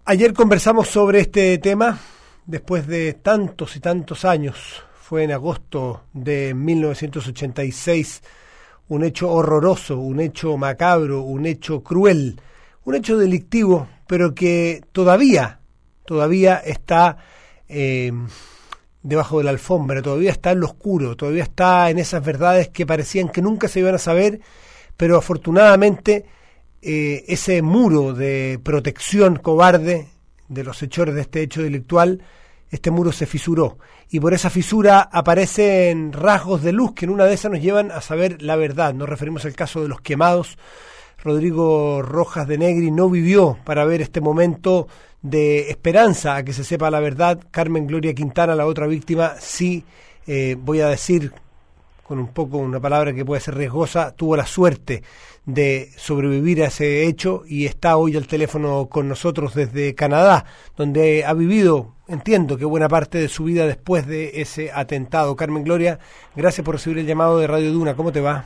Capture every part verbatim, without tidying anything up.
Ayer conversamos sobre este tema, después de tantos y tantos años. Fue en agosto de mil novecientos ochenta y seis, un hecho horroroso, un hecho macabro, un hecho cruel, un hecho delictivo, pero que todavía, todavía está eh, debajo de la alfombra, todavía está en lo oscuro, todavía está en esas verdades que parecían que nunca se iban a saber, pero afortunadamente eh, ese muro de protección cobarde de los hechores de este hecho delictual, este muro se fisuró, y por esa fisura aparecen rasgos de luz que en una de esas nos llevan a saber la verdad. Nos referimos al caso de los quemados. Rodrigo Rojas de Negri no vivió para ver este momento de esperanza a que se sepa la verdad. Carmen Gloria Quintana, la otra víctima, sí, eh, voy a decir con un poco una palabra que puede ser riesgosa, tuvo la suerte de sobrevivir a ese hecho y está hoy al teléfono con nosotros desde Canadá, donde ha vivido, entiendo que buena parte de su vida después de ese atentado. Carmen Gloria, gracias por recibir el llamado de Radio Duna. ¿Cómo te va?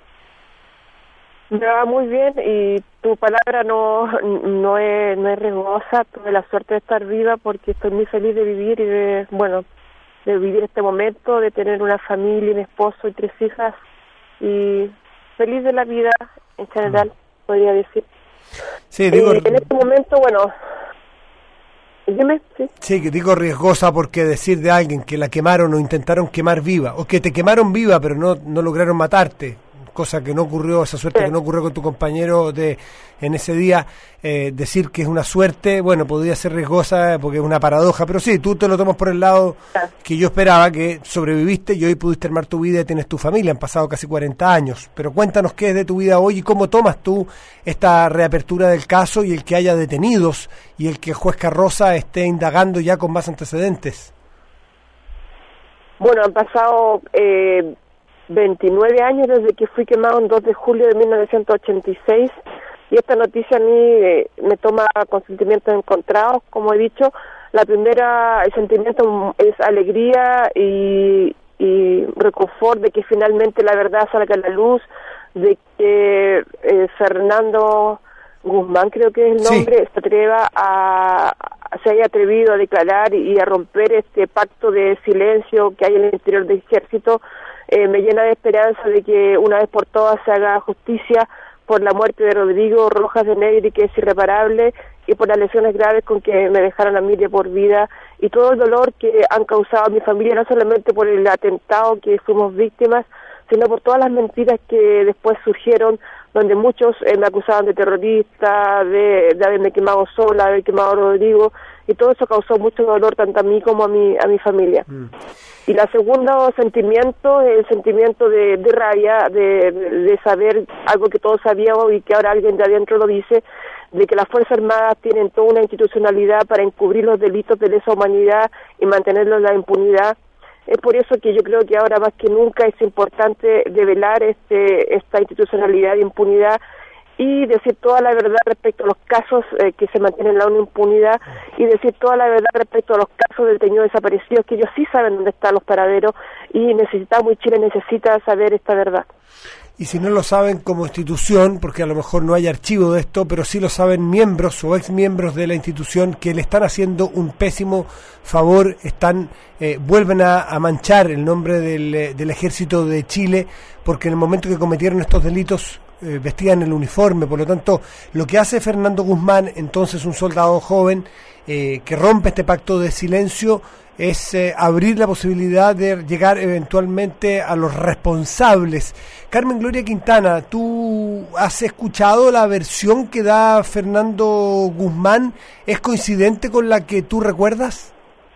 Me va muy bien, y tu palabra no no es, no es riesgosa. Tuve la suerte de estar viva porque estoy muy feliz de vivir y de, bueno, de vivir este momento, de tener una familia, un esposo y tres hijas, y feliz de la vida en general, mm. podría decir. Sí, digo... Eh, en este momento, bueno... Dime, sí. Sí, que digo riesgosa porque decir de alguien que la quemaron o intentaron quemar viva, o que te quemaron viva pero no, no lograron matarte, cosa que no ocurrió, esa suerte sí. que no ocurrió con tu compañero de en ese día, eh, decir que es una suerte, bueno, podría ser riesgosa porque es una paradoja, pero sí, tú te lo tomas por el lado sí. que yo esperaba, que sobreviviste y hoy pudiste armar tu vida y tienes tu familia, han pasado casi cuarenta años, pero cuéntanos qué es de tu vida hoy y cómo tomas tú esta reapertura del caso y el que haya detenidos y el que el juez Carroza esté indagando ya con más antecedentes. Bueno, han pasado... Eh... veintinueve años desde que fui quemado el dos de julio de mil novecientos ochenta y seis, y esta noticia a mí eh, me toma con sentimientos encontrados, como he dicho. La primera, el sentimiento es alegría y, y reconfort de que finalmente la verdad salga a la luz, de que eh, Fernando Guzmán, creo que es el nombre, sí. se atreva a, se haya atrevido a declarar y a romper este pacto de silencio que hay en el interior del ejército. Eh, me llena de esperanza de que una vez por todas se haga justicia por la muerte de Rodrigo Rojas de Negri, que es irreparable, y por las lesiones graves con que me dejaron a mí de por vida, y todo el dolor que han causado a mi familia, no solamente por el atentado que fuimos víctimas, sino por todas las mentiras que después surgieron, donde muchos eh, me acusaban de terrorista, de, de haberme quemado sola, de haber quemado a Rodrigo, y todo eso causó mucho dolor tanto a mí como a mi, a mi familia. Mm. Y la segundo sentimiento es el sentimiento de, de rabia, de, de saber algo que todos sabíamos y que ahora alguien de adentro lo dice, de que las Fuerzas Armadas tienen toda una institucionalidad para encubrir los delitos de lesa humanidad y mantenerlos en la impunidad. Es por eso que yo creo que ahora más que nunca es importante develar este, esta institucionalidad de impunidad y decir toda la verdad respecto a los casos eh, que se mantienen en la impunidad, y decir toda la verdad respecto a los casos de detenidos desaparecidos, que ellos sí saben dónde están los paraderos, y necesitamos, y Chile necesita saber esta verdad. Y si no lo saben como institución, porque a lo mejor no hay archivo de esto, pero sí lo saben miembros o ex miembros de la institución que le están haciendo un pésimo favor, están eh, vuelven a, a manchar el nombre del, del Ejército de Chile, porque en el momento que cometieron estos delitos eh, vestían el uniforme. Por lo tanto, lo que hace Fernando Guzmán, entonces un soldado joven eh, que rompe este pacto de silencio, es eh, abrir la posibilidad de llegar eventualmente a los responsables. Carmen Gloria Quintana, ¿tú has escuchado la versión que da Fernando Guzmán? ¿Es coincidente con la que tú recuerdas?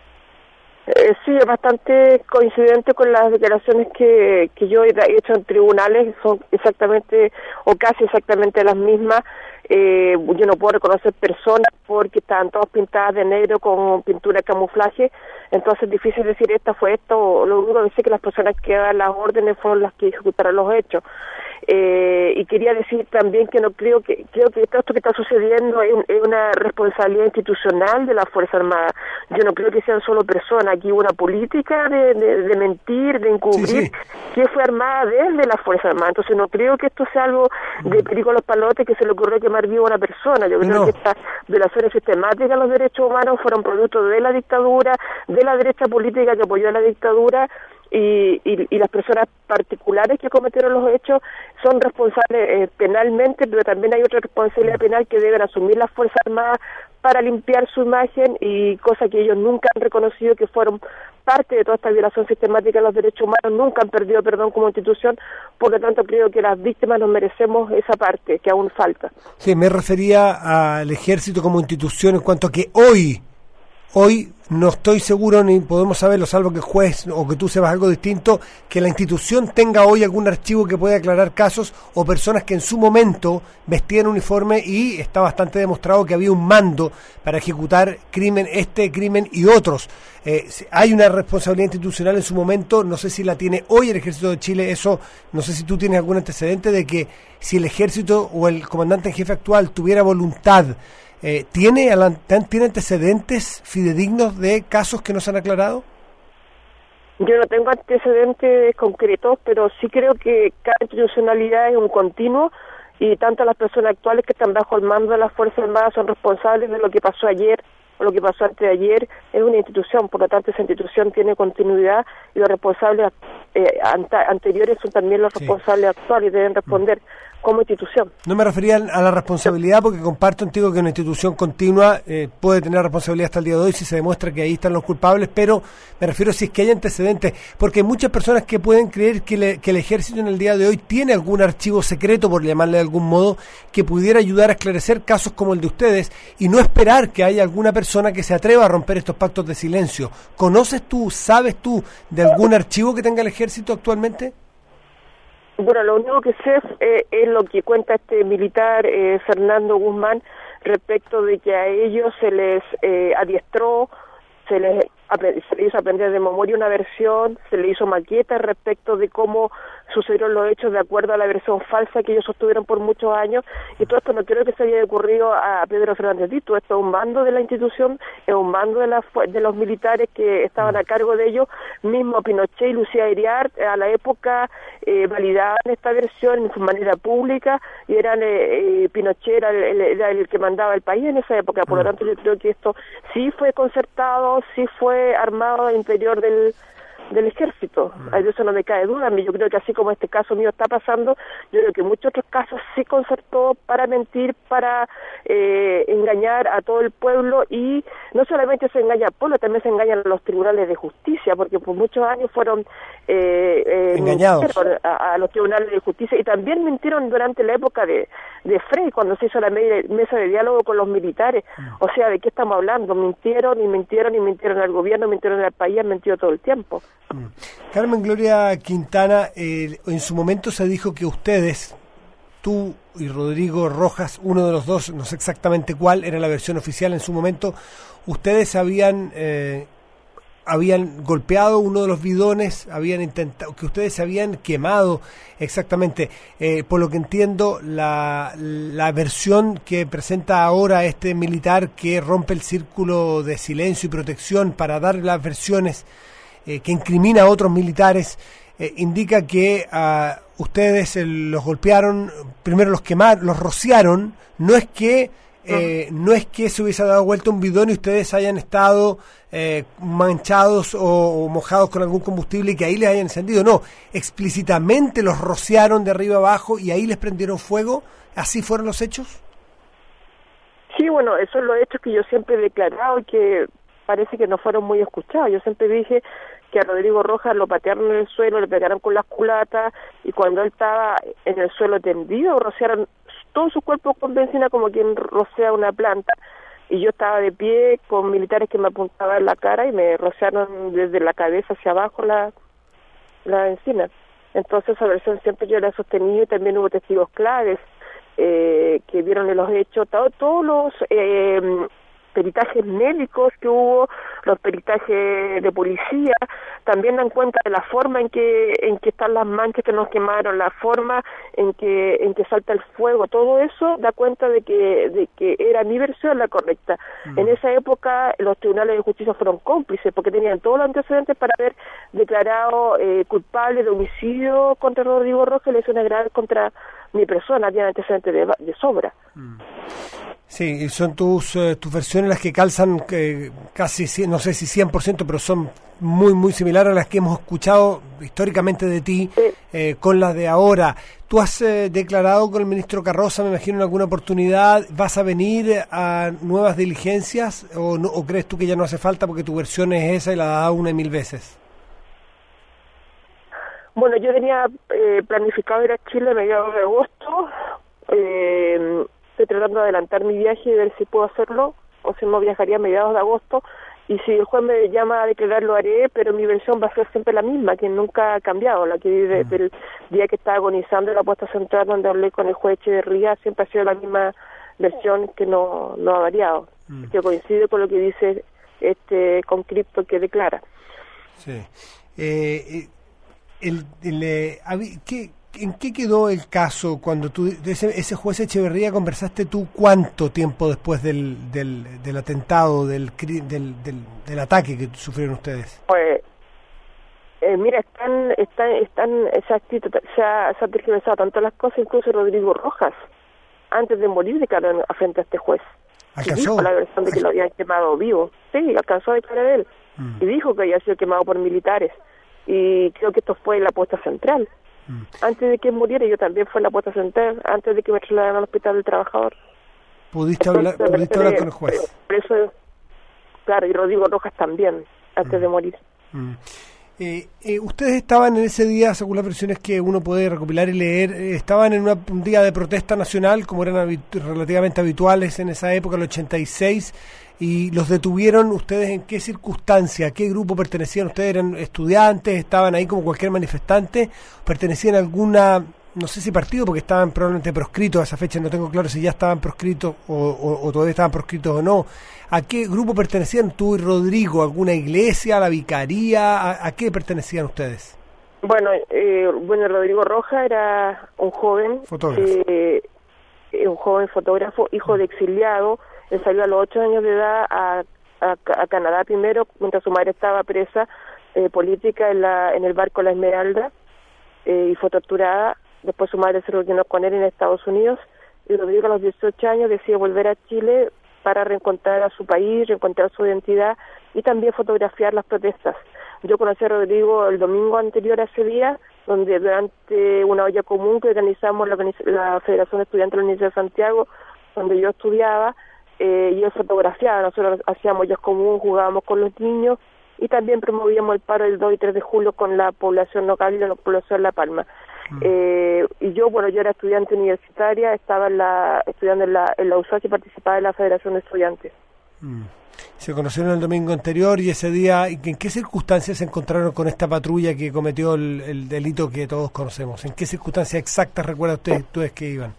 Eh, sí, es bastante coincidente con las declaraciones que, que yo he hecho en tribunales, son exactamente o casi exactamente las mismas. Eh, yo no puedo reconocer personas porque estaban todas pintadas de negro con pintura de camuflaje, entonces es difícil decir esta fue esto. Lo único que sé es que las personas que dan las órdenes fueron las que ejecutaron los hechos. Eh, y quería decir también que no creo que creo que todo esto que está sucediendo es, es una responsabilidad institucional de la Fuerza Armada. Yo no creo que sean solo personas, aquí hubo una política de, de, de mentir, de encubrir, sí, sí. que fue armada desde la Fuerza Armada. Entonces no creo que esto sea algo de perico a los palotes que se le ocurrió quemar vivo a una persona. Yo creo no. que estas violaciones sistemáticas a los derechos humanos fueron producto de la dictadura, de la derecha política que apoyó a la dictadura. Y, y, y las personas particulares que cometieron los hechos son responsables eh, penalmente, pero también hay otra responsabilidad penal que deben asumir las Fuerzas Armadas para limpiar su imagen, y cosa que ellos nunca han reconocido que fueron parte de toda esta violación sistemática de los derechos humanos, nunca han perdido perdón como institución. Por lo tanto creo que las víctimas nos merecemos esa parte que aún falta. Sí, me refería al ejército como institución en cuanto a que hoy Hoy no estoy seguro, ni podemos saberlo, salvo que el juez o que tú sepas algo distinto, que la institución tenga hoy algún archivo que pueda aclarar casos o personas que en su momento vestían uniforme, y está bastante demostrado que había un mando para ejecutar crimen, este crimen y otros. Eh, hay una responsabilidad institucional en su momento, no sé si la tiene hoy el Ejército de Chile, eso, no sé si tú tienes algún antecedente de que si el Ejército o el comandante en jefe actual tuviera voluntad, Eh, ¿tiene, ¿Tiene antecedentes fidedignos de casos que no se han aclarado? Yo no tengo antecedentes concretos, pero sí creo que cada institucionalidad es un continuo, y tanto las personas actuales que están bajo el mando de las Fuerzas Armadas son responsables de lo que pasó ayer o lo que pasó antes de ayer. Es una institución, por lo tanto esa institución tiene continuidad, y los responsables eh, anta- anteriores son también los responsables sí. actuales, y deben responder como institución. No me refería a la responsabilidad, porque comparto contigo que una institución continua eh, puede tener responsabilidad hasta el día de hoy si se demuestra que ahí están los culpables, pero me refiero si es que hay antecedentes, porque hay muchas personas que pueden creer que, le, que el ejército en el día de hoy tiene algún archivo secreto, por llamarle de algún modo, que pudiera ayudar a esclarecer casos como el de ustedes, y no esperar que haya alguna persona que se atreva a romper estos pactos de silencio. ¿Conoces tú, sabes tú de algún archivo que tenga el ejército actualmente? Bueno, lo único que sé eh, es lo que cuenta este militar eh, Fernando Guzmán, respecto de que a ellos se les eh, adiestró, se les, se les hizo aprender de memoria una versión, se les hizo maquetas respecto de cómo sucedieron los hechos de acuerdo a la versión falsa que ellos sostuvieron por muchos años, y todo esto no creo que se haya ocurrido a Pedro Fernández Dito. Esto es un mando de la institución, es un mando de, la, de los militares que estaban a cargo de ellos. Mismo Pinochet y Lucía Iriart a la época eh, validaban esta versión en su manera pública, y eran eh, eh, Pinochet era el, era el que mandaba el país en esa época. Por lo tanto yo creo que esto sí fue concertado, sí fue armado al interior del del ejército. De eso no me cae duda. Yo creo que así como este caso mío está pasando, yo creo que muchos otros casos sí concertó para mentir, para eh, engañar a todo el pueblo, y no solamente se engaña al pueblo, también se engañan a los tribunales de justicia, porque por muchos años fueron eh, eh, engañados a, a los tribunales de justicia, y también mintieron durante la época de, de Frey, cuando se hizo la mesa de diálogo con los militares. O sea, ¿de qué estamos hablando? Mintieron y mintieron y mintieron al gobierno, mintieron al país, han mentido todo el tiempo. Carmen Gloria Quintana, eh, en su momento se dijo que ustedes, tú y Rodrigo Rojas, uno de los dos, no sé exactamente cuál, era la versión oficial en su momento, ustedes habían eh, habían golpeado uno de los bidones, habían intentado, que ustedes se habían quemado exactamente. Eh, por lo que entiendo, la, la versión que presenta ahora este militar que rompe el círculo de silencio y protección para dar las versiones Eh, que incrimina a otros militares, eh, indica que uh, ustedes eh, los golpearon, primero los quemaron, los rociaron. No es que eh, no es que se hubiese dado vuelta un bidón y ustedes hayan estado eh, manchados o, o mojados con algún combustible y que ahí les hayan encendido. No, explícitamente los rociaron de arriba abajo y ahí les prendieron fuego. ¿Así fueron los hechos? Sí, bueno, esos son los hechos que yo siempre he declarado y que parece que no fueron muy escuchados. Yo siempre dije que a Rodrigo Rojas lo patearon en el suelo, le pegaron con las culatas, y cuando él estaba en el suelo tendido, rociaron todo su cuerpo con benzina como quien rocea una planta. Y yo estaba de pie con militares que me apuntaban en la cara y me rociaron desde la cabeza hacia abajo la, la benzina. Entonces esa versión siempre yo la he sostenido, y también hubo testigos claves eh, que vieron los hechos, todo, todos los... Eh, peritajes médicos que hubo, los peritajes de policía, también dan cuenta de la forma en que en que están las manchas que nos quemaron, la forma en que en que salta el fuego, todo eso da cuenta de que de que era mi versión la correcta. Mm. En esa época los tribunales de justicia fueron cómplices porque tenían todos los antecedentes para haber declarado eh, culpable de homicidio contra Rodrigo Rojas y lesiones graves contra mi persona, tiene antecedentes de, de sobra. Mm. Sí, son tus uh, tus versiones las que calzan que casi, no sé si cien por ciento, pero son muy, muy similares a las que hemos escuchado históricamente de ti, sí. eh, con las de ahora. ¿Tú has eh, declarado con el ministro Carroza, me imagino, en alguna oportunidad? ¿Vas a venir a nuevas diligencias o, no, o crees tú que ya no hace falta porque tu versión es esa y la has dado una y mil veces? Bueno, yo tenía eh, planificado ir a Chile a mediados de agosto. Eh, estoy tratando de adelantar mi viaje y ver si puedo hacerlo, o si no viajaría a mediados de agosto, y si el juez me llama a declarar lo haré, pero mi versión va a ser siempre la misma, que nunca ha cambiado, la que vi desde el día que estaba agonizando en la puesta central donde hablé con el juez Echeverría, siempre ha sido la misma versión que no, no ha variado, mm. que coincide con lo que dice este conscripto que declara. Sí. Eh, el, el, eh, ¿qué ¿En qué quedó el caso cuando tú, de ese, ese juez Echeverría, conversaste tú cuánto tiempo después del, del, del atentado, del, del, del, del ataque que sufrieron ustedes? Pues, eh, mira, están, están, están, se ha, se ha, se ha tergiversado tanto las cosas, incluso Rodrigo Rojas, antes de morir, declaró frente a este juez. ¿Alcanzó? Y dijo la versión de que lo habían quemado vivo. Sí, alcanzó a declarar él. Mm. Y dijo que había sido quemado por militares. Y creo que esto fue en la puesta central. Mm. Antes de que muriera, yo también fui a la puerta central, antes de que me trasladaran al Hospital del Trabajador. ¿Pudiste hablar, Entonces, ¿pudiste hablar con el juez? Por eso, claro, y Rodrigo Rojas también, antes mm. de morir. Mm. Eh, eh, ustedes estaban en ese día, según las versiones que uno puede recopilar y leer, eh, estaban en una, un día de protesta nacional, como eran habitu- relativamente habituales en esa época, el ochenta y seis, y los detuvieron. ¿Ustedes en qué circunstancia, a qué grupo pertenecían? ¿Ustedes eran estudiantes, estaban ahí como cualquier manifestante? ¿Pertenecían a alguna, no sé si partido, porque estaban probablemente proscritos a esa fecha, no tengo claro si ya estaban proscritos o, o, o todavía estaban proscritos o no? ¿A qué grupo pertenecían tú y Rodrigo? ¿Alguna iglesia, la vicaría? ¿A, a qué pertenecían ustedes? Bueno, eh, bueno, Rodrigo Rojas era un joven, eh, un joven fotógrafo, hijo de exiliado. Él salió a los ocho años de edad a, a, a Canadá primero, mientras su madre estaba presa eh, política en, la, en el barco La Esmeralda, eh, y fue torturada. Después su madre se reunió con él en Estados Unidos, y Rodrigo a los dieciocho años decide volver a Chile para reencontrar a su país, reencontrar su identidad y también fotografiar las protestas. Yo conocí a Rodrigo el domingo anterior a ese día, donde durante una olla común que organizamos la, la Federación de Estudiantes de la Universidad de Santiago, donde yo estudiaba, eh, y él fotografiaba. Nosotros hacíamos ollas común, jugábamos con los niños y también promovíamos el paro del dos y tres de julio con la población local y la población de La Palma. Mm. Eh, y yo, bueno, yo era estudiante universitaria, estaba en la, estudiando en la, en la U S A C y participaba en la Federación de Estudiantes. Mm. Se conocieron el domingo anterior y ese día, ¿en qué circunstancias se encontraron con esta patrulla que cometió el, el delito que todos conocemos? ¿En qué circunstancias exactas recuerda usted, ustedes que iban?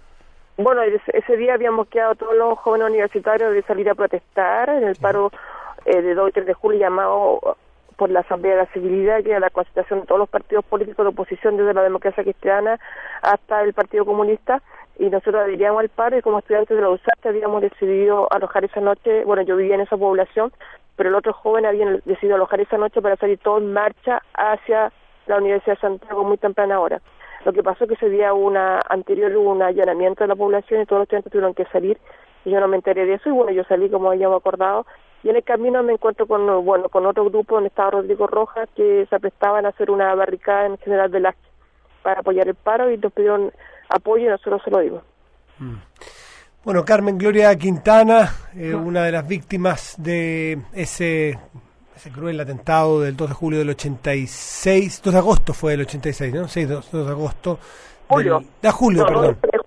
Bueno, ese, ese día habíamos quedado todos los jóvenes universitarios de salir a protestar en el sí. paro eh, de dos y tres de julio llamado por la Asamblea de la Civilidad, que era la concentración de todos los partidos políticos de oposición, desde la Democracia Cristiana hasta el Partido Comunista, y nosotros adheríamos al paro, y como estudiantes de la U S A C habíamos decidido alojar esa noche. Bueno, yo vivía en esa población, pero el otro joven habían decidido alojar esa noche para salir todos en marcha hacia la Universidad de Santiago muy temprana hora. Lo que pasó es que ese día una anterior hubo un allanamiento de la población y todos los estudiantes tuvieron que salir, y yo no me enteré de eso, y bueno, yo salí como habíamos acordado, y en el camino me encuentro con bueno con otro grupo donde estaba Rodrigo Rojas, que se aprestaban a hacer una barricada en General Velázquez para apoyar el paro, y nos pidieron apoyo y nosotros se lo dimos. Mm. Bueno, Carmen Gloria Quintana, eh, una de las víctimas de ese ese cruel atentado del dos de julio del ochenta y seis, dos de agosto fue del ochenta y seis, ¿no? Sí, dos de agosto. Julio. Del, de julio, no, perdón. No, es julio.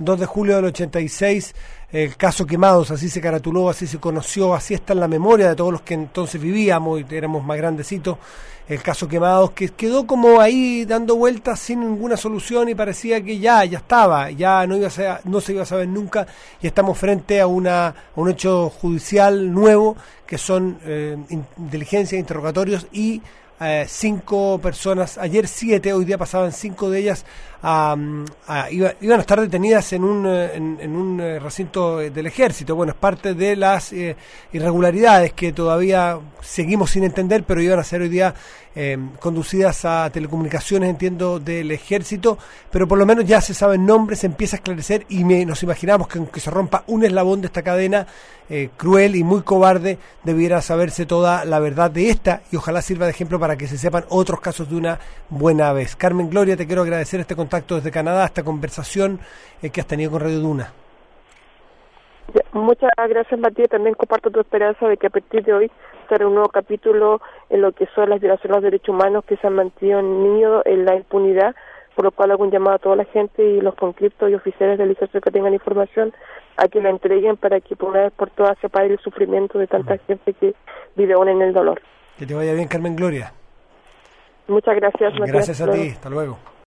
dos de julio del ochenta y seis, el caso Quemados, así se caratuló, así se conoció, así está en la memoria de todos los que entonces vivíamos y éramos más grandecitos, el caso Quemados, que quedó como ahí dando vueltas sin ninguna solución y parecía que ya, ya estaba, ya no iba a ser, no se iba a saber nunca, y estamos frente a, una, a un hecho judicial nuevo, que son eh, inteligencia, interrogatorios y Eh, cinco personas, ayer siete, hoy día pasaban cinco de ellas, a, a, iba, iban a estar detenidas en un, en, en un recinto del ejército. Bueno, es parte de las eh, irregularidades que todavía seguimos sin entender, pero iban a ser hoy día eh, conducidas a telecomunicaciones, entiendo, del ejército, pero por lo menos ya se saben nombres, se empieza a esclarecer y me, nos imaginamos que aunque se rompa un eslabón de esta cadena eh, cruel y muy cobarde, debiera saberse toda la verdad de esta y ojalá sirva de ejemplo para que se sepan otros casos de una buena vez. Carmen Gloria, te quiero agradecer este contacto desde Canadá, esta conversación eh, que has tenido con Radio Duna. Muchas gracias, Matías. También comparto tu esperanza de que a partir de hoy será un nuevo capítulo en lo que son las violaciones a los derechos humanos que se han mantenido en niños en la impunidad, por lo cual hago un llamado a toda la gente y los conscriptos y oficiales del ejército que tengan información a que la entreguen para que por una vez por todas se pare el sufrimiento de tanta uh-huh. gente que vive aún en el dolor. Que te vaya bien, Carmen Gloria. Muchas gracias, Matías. Gracias a ti, hasta luego.